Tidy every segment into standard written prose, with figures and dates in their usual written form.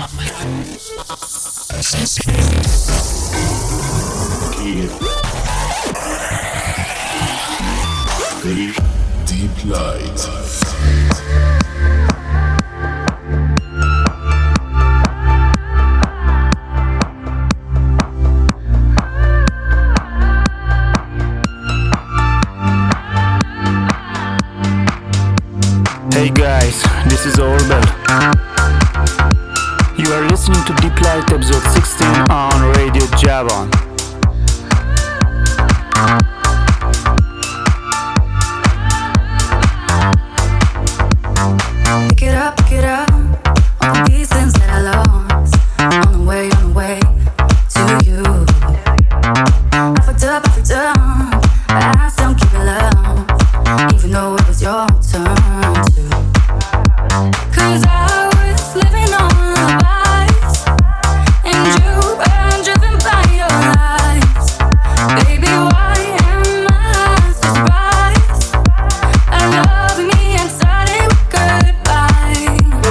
Deep Light. Hey guys, this is Orbel. You are listening to Deep Light episode 16 on Radio Javon. Pick it up, all the pieces that I lost. On the way to you. I fucked up, but I still keep it love, even though it was your turn to. 'Cause I was living on lies, and you were driven by your lies. Baby, why am I so surprised? I love me and started with goodbye.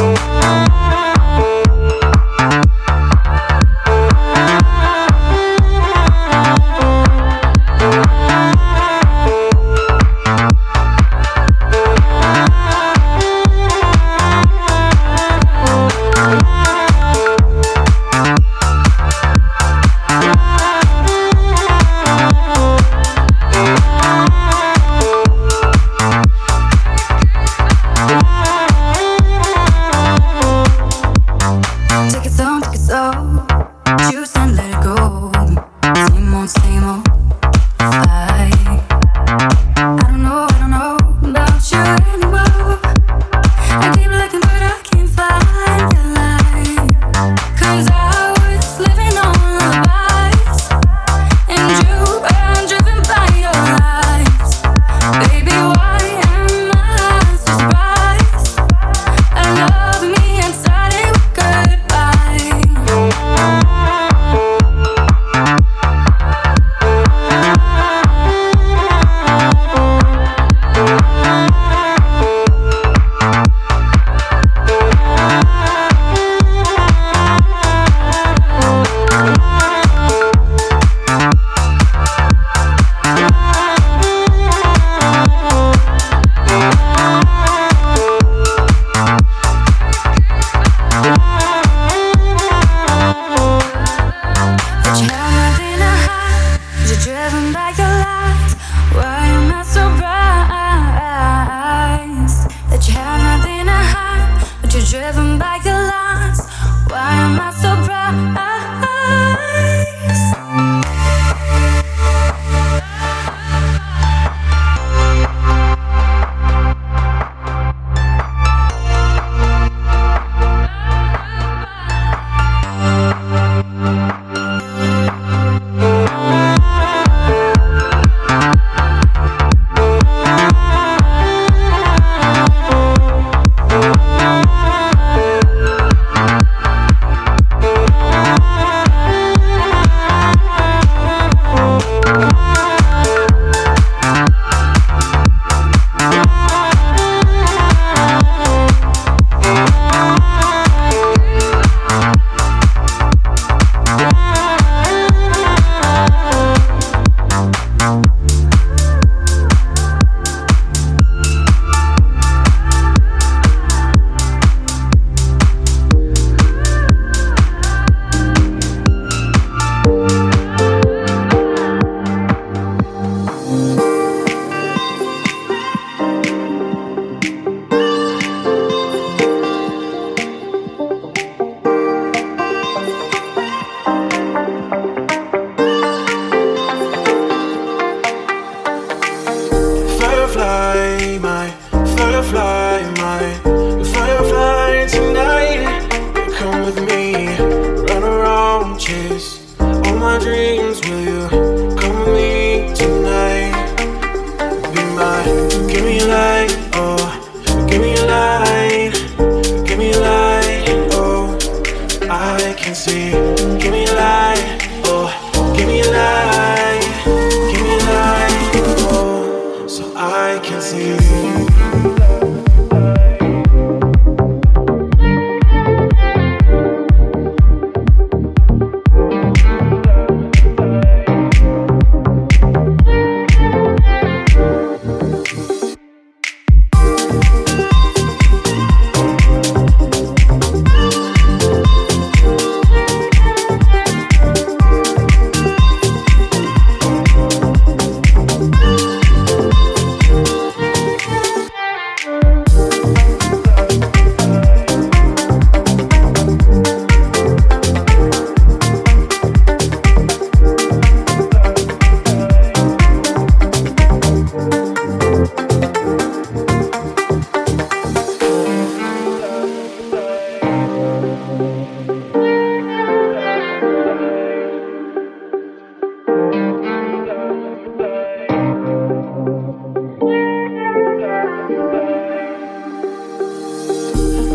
Take it so, choose and let it go. Same old fight. I don't know about you anymore. I keep looking but I can't find the light. 'Cause I was living on lies, and you were driven by your lies. Baby, why am I so surprised? I love me and started with goodbye. But you have nothing to hide, 'cause you're driven by your lies. Why am I so surprised that you have nothing to hide, but you're driven by your lies? Why am I so surprised?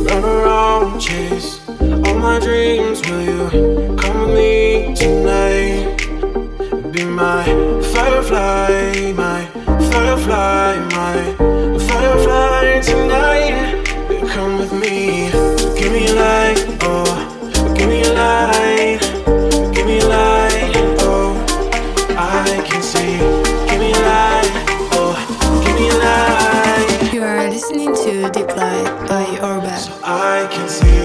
run around, chase all my dreams. Will you come with me tonight? Be my firefly, my firefly, my firefly tonight. Come with me, give me a light, oh, give me a light, give me a light, oh, I can see. Give me a light, oh, give me a light. You are listening to Deep Light by Orban. So I can see.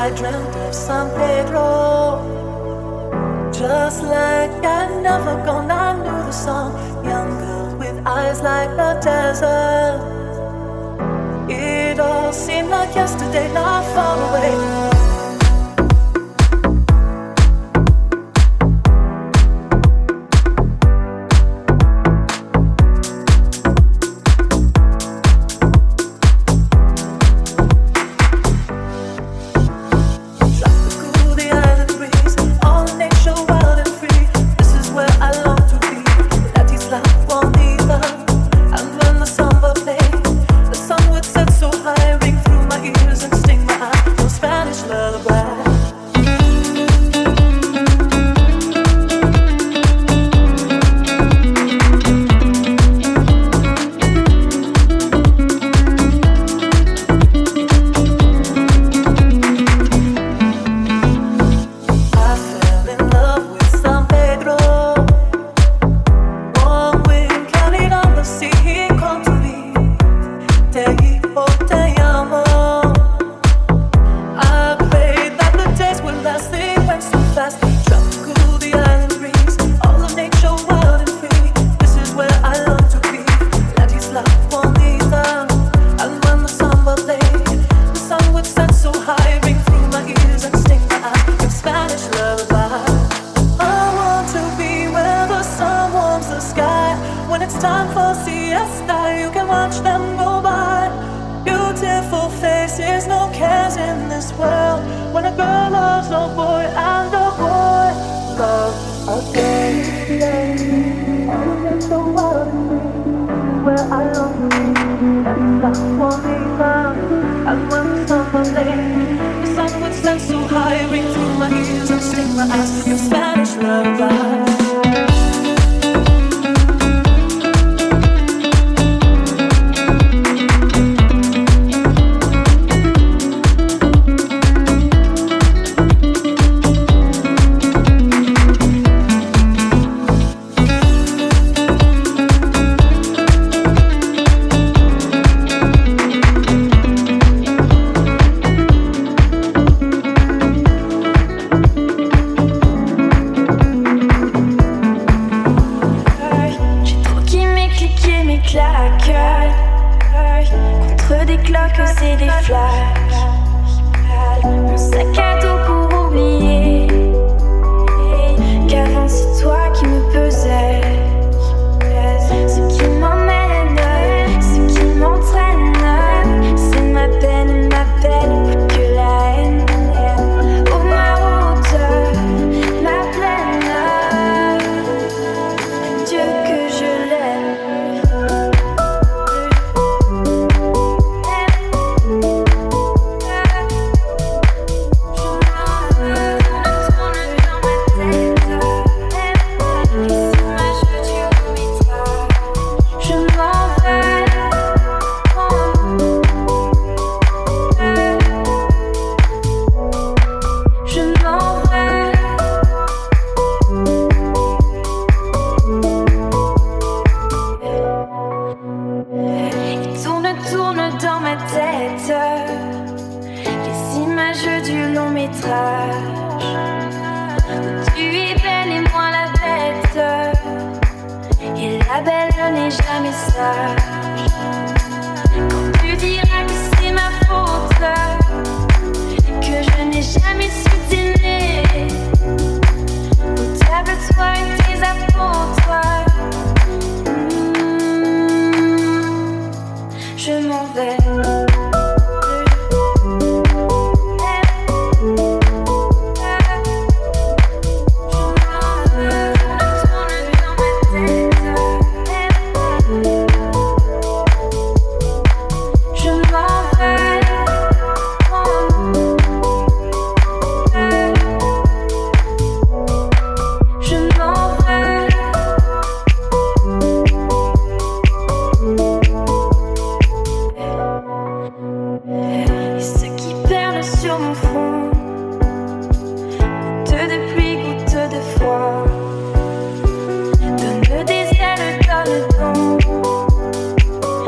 I dreamt of San Pedro. Just like I never gone, I knew the song. Young girl with eyes like the desert. It all seemed like yesterday, not far away.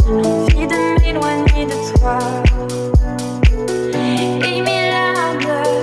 Et mes larmes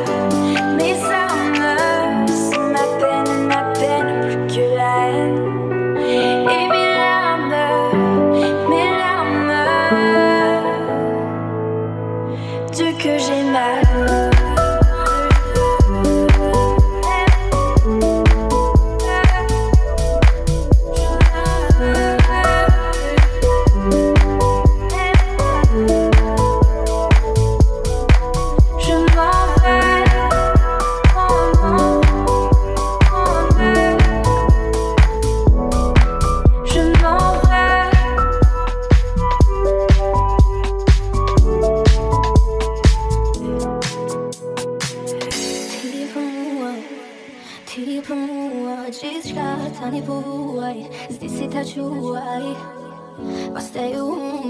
чувай. Постаю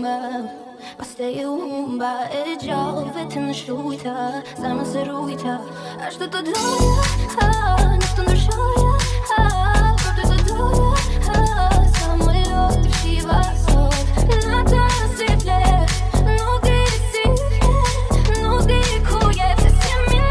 умба, ejao, vete në shujta, sa më se rujta. Ashtu të doja, në të ndryshoja, por të doja, sa më lo të shiva sot. Në të si flet, nuk di si flet, nuk di ku je, se si mine.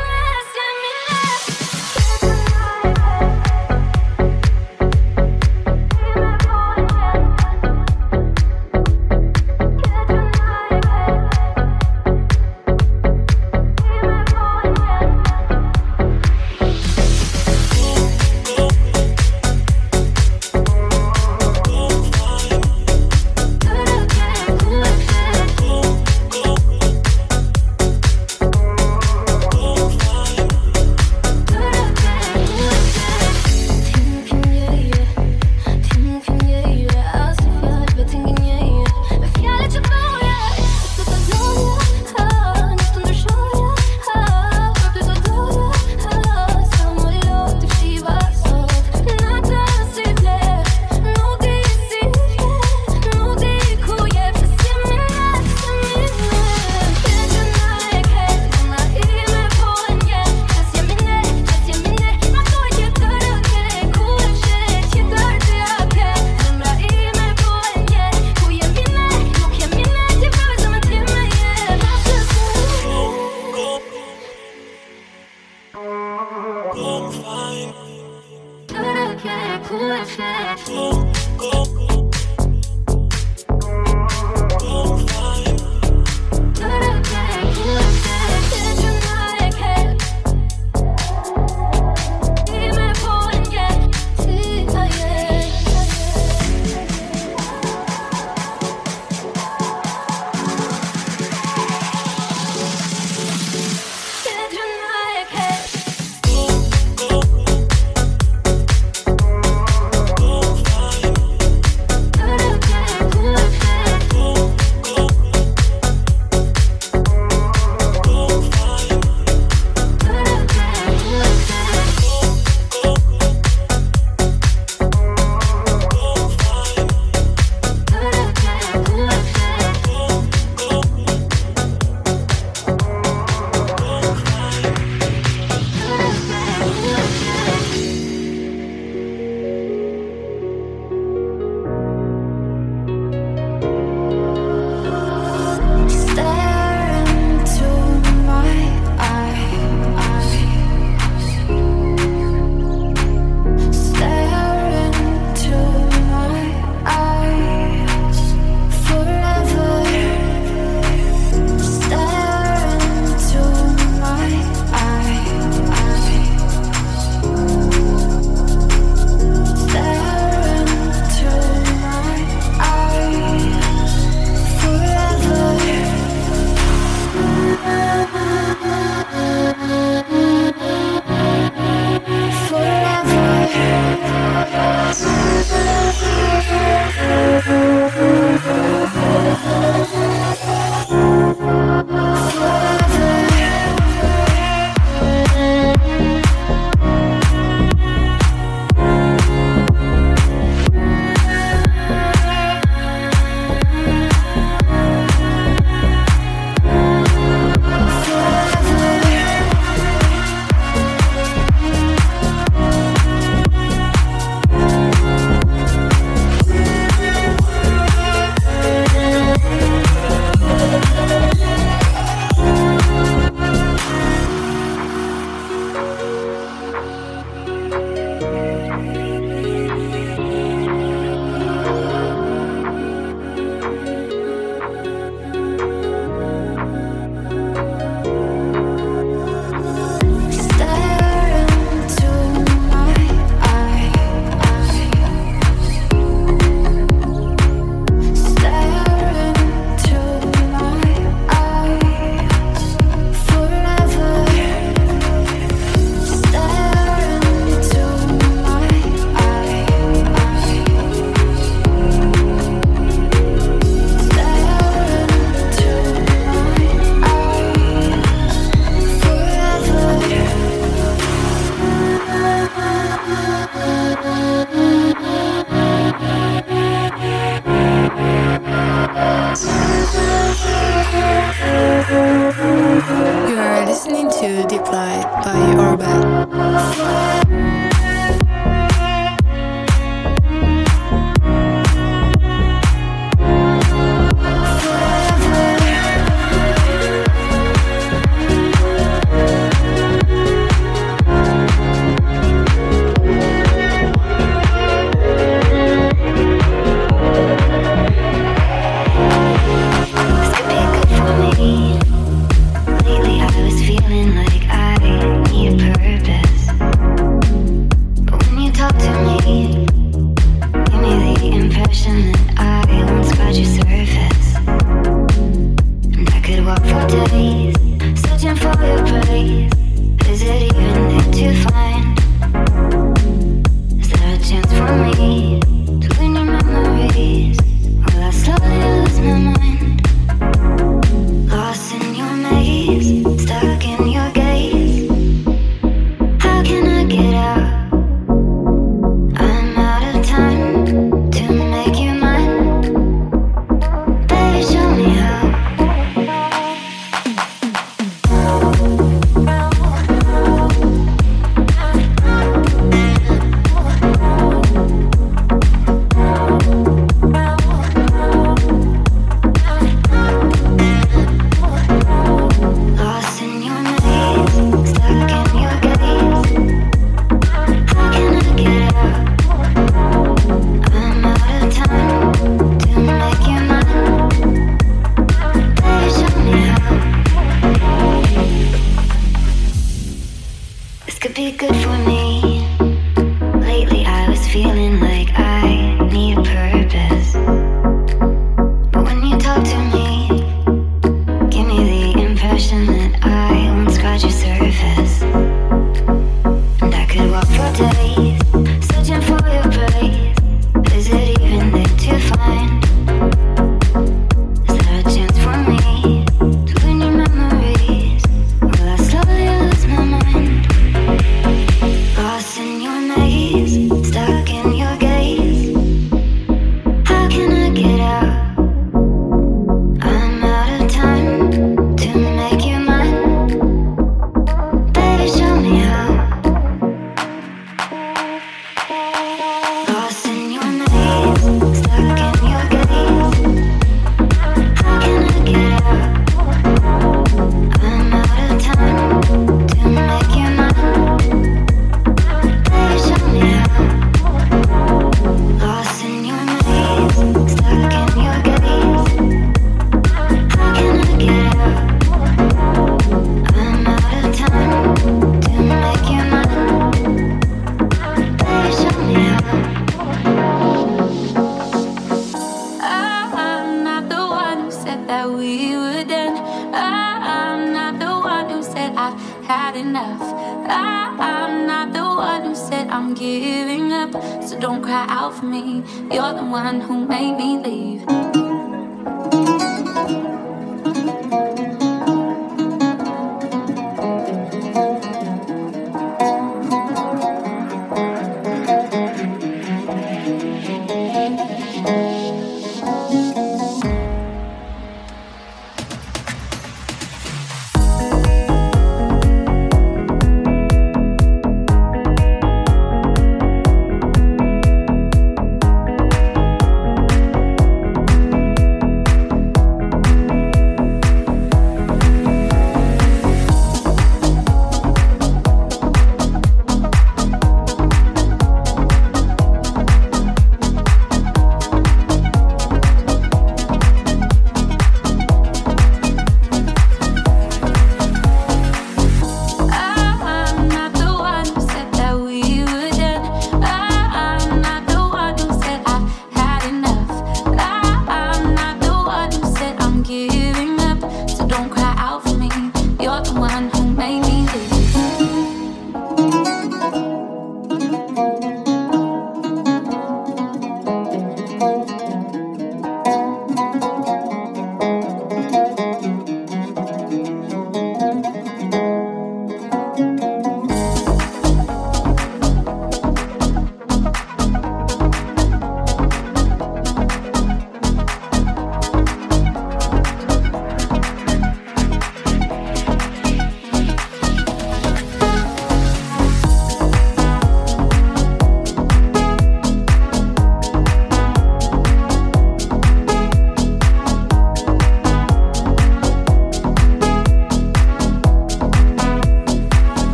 to Deep Light by Orbit.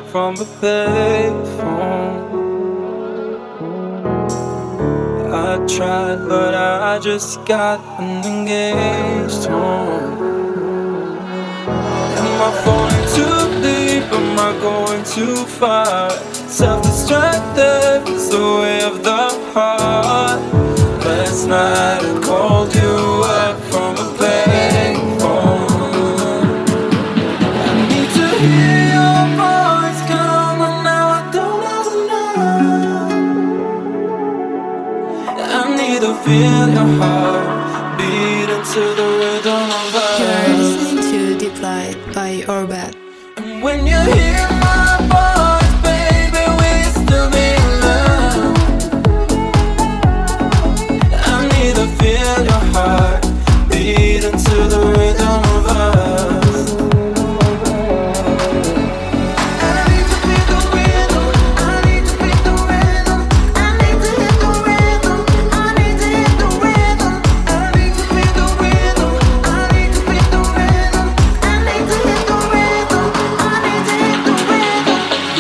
from a payphone. I tried, but I just got an engaged home. Am I falling too deep? Am I going too far? Self-destructive is the way of the heart. Last night I called you up from a payphone. I need to hear your voice, come on now, I don't ever know. I need to feel your heart beat into the rhythm of us. You are listening to Deep Light by Orbit. And when you hear my voice, baby, we still be in love. I need to feel your heart beat into the rhythm of us. I need to feel the rhythm. I need to feel the rhythm. I need to hit the rhythm. I need to hit the rhythm. I need to feel the rhythm. I need to feel the rhythm. I need to hit the rhythm. I need to hit the rhythm.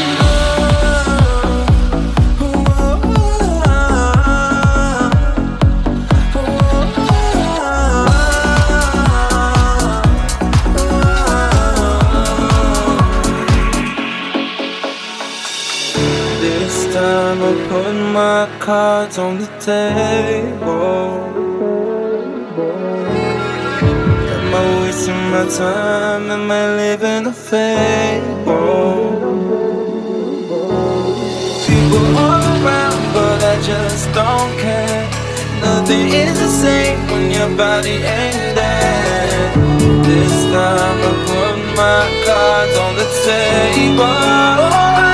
This time I put my cards on the table. Am I wasting my time? Am I living a fable? People all around, but I just don't care. Nothing is the same when your body ain't there. This time I put my cards on the table.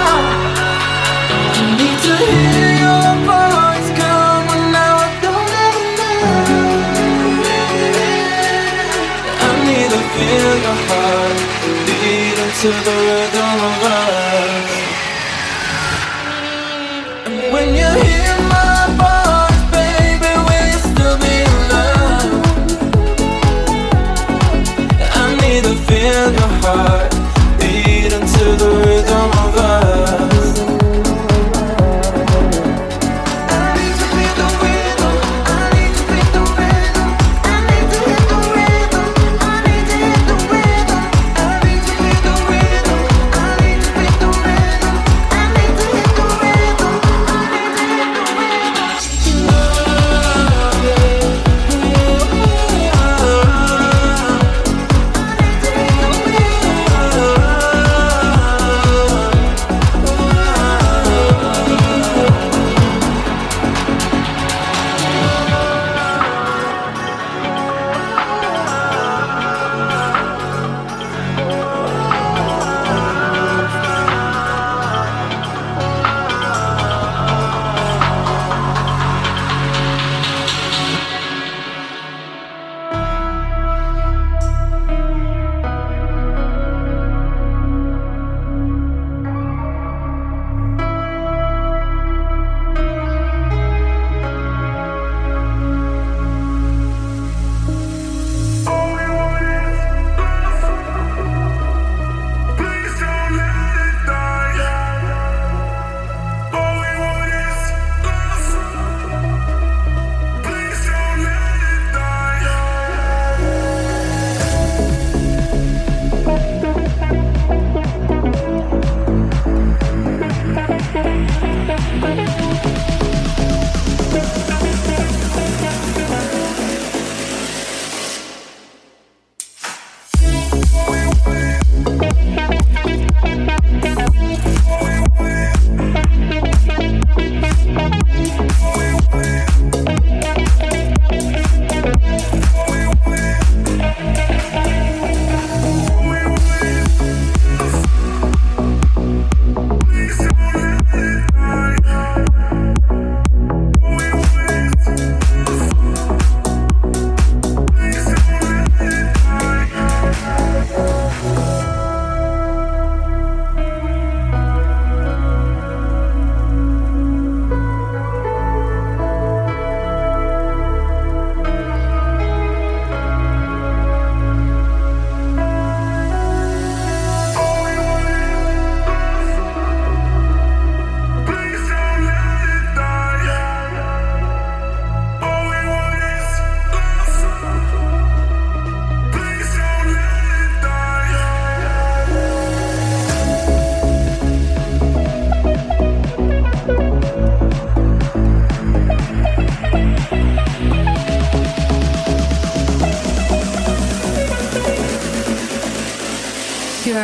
I need to hear your voice, come on now, I don't ever know. I need to feel your heart beat into the rhythm of us. And when you hear my voice, baby, we'll still be in love. I need to feel your heart beat into the rhythm of us. I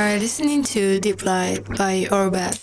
are listening to Deep Light by Orbit.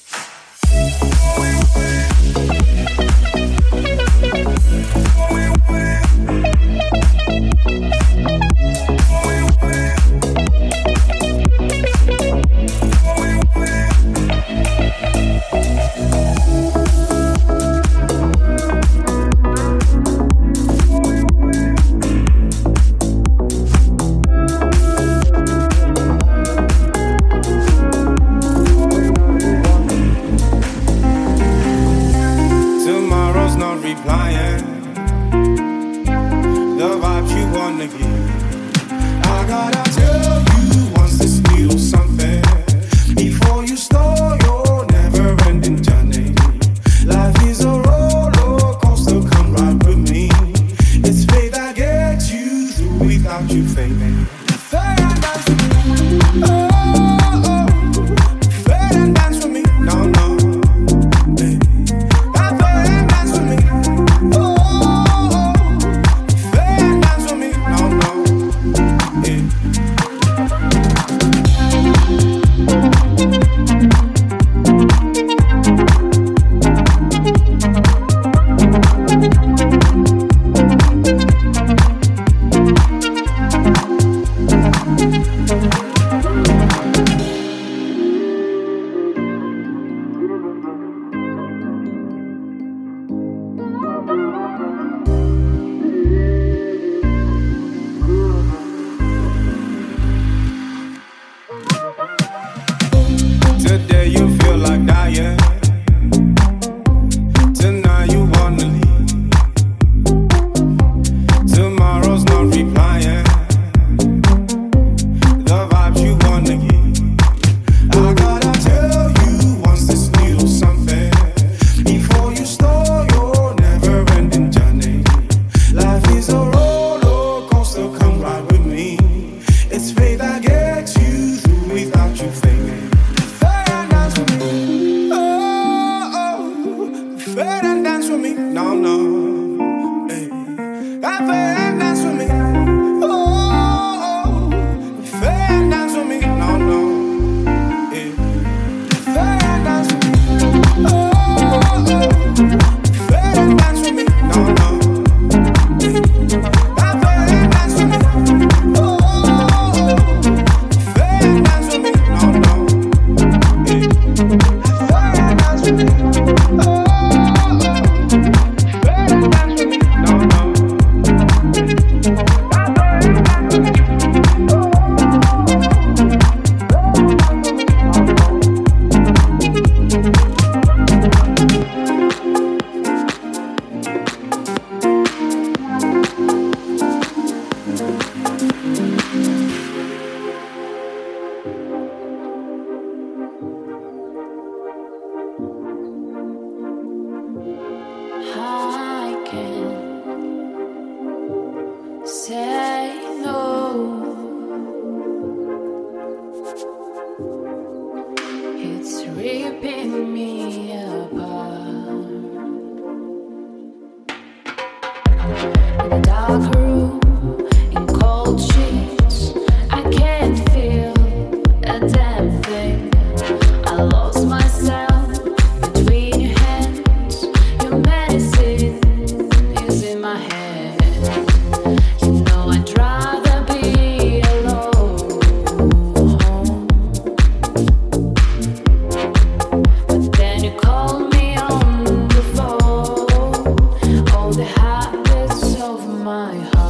my heart.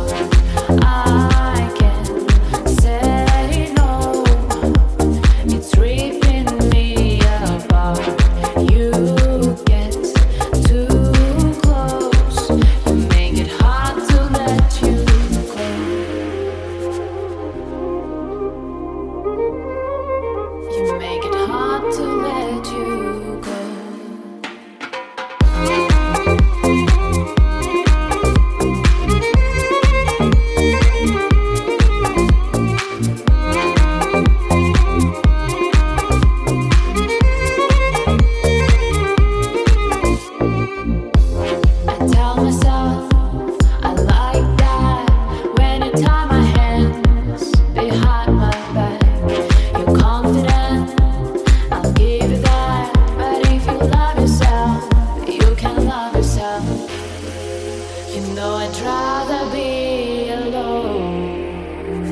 You know I'd rather be alone,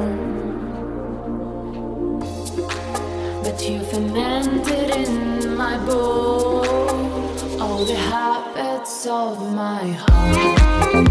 but you fermented in my bowl all the habits of my heart.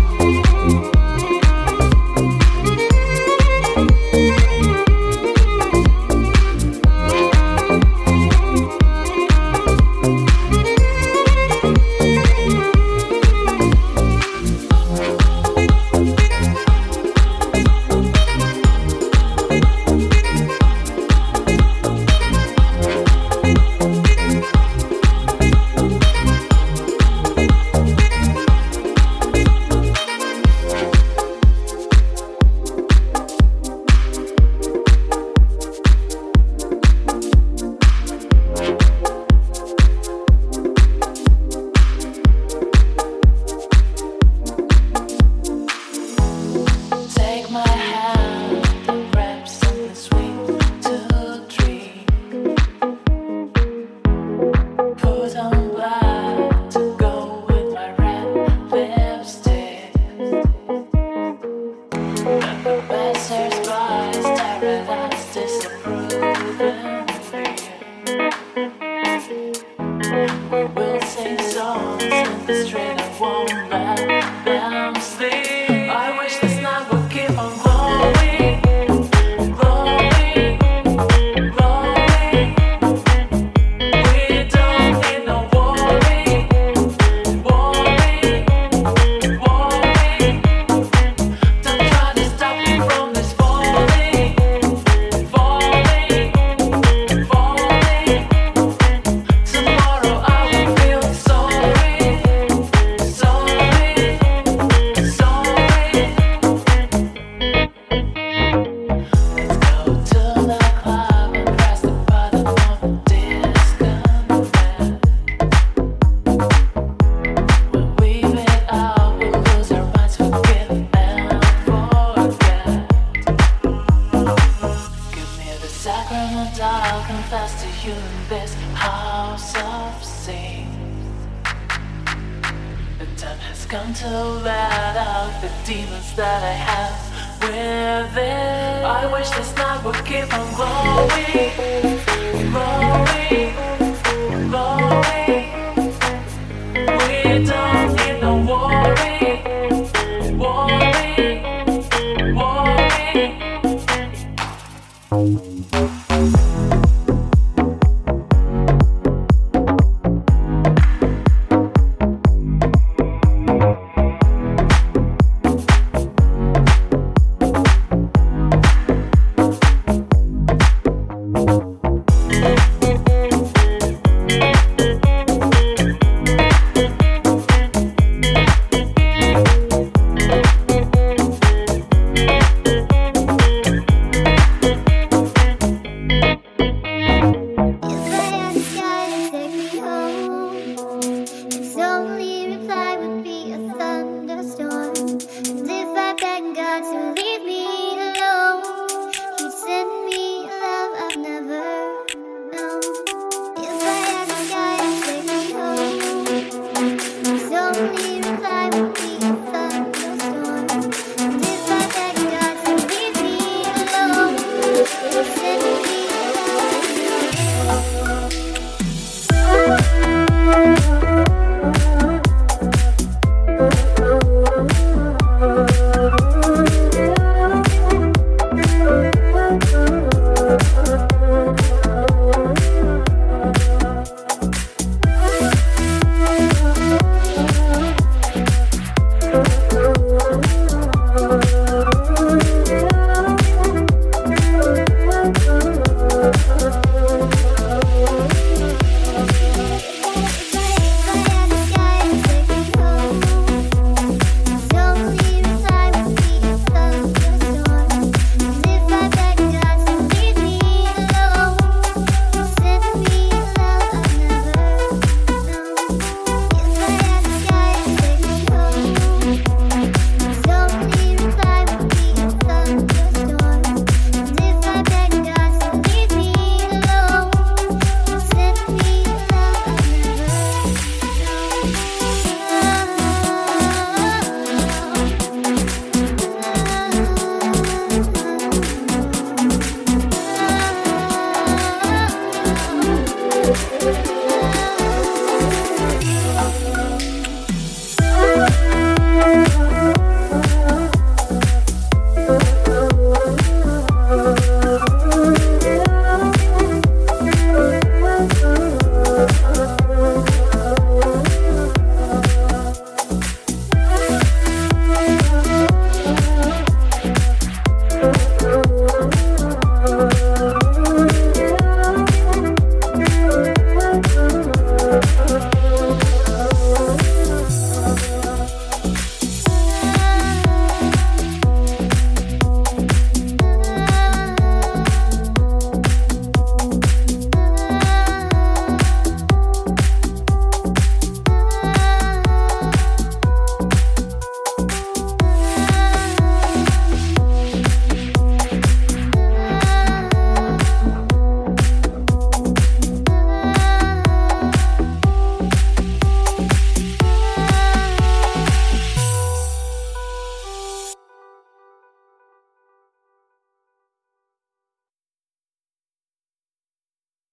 Glowing, glowing, glowing.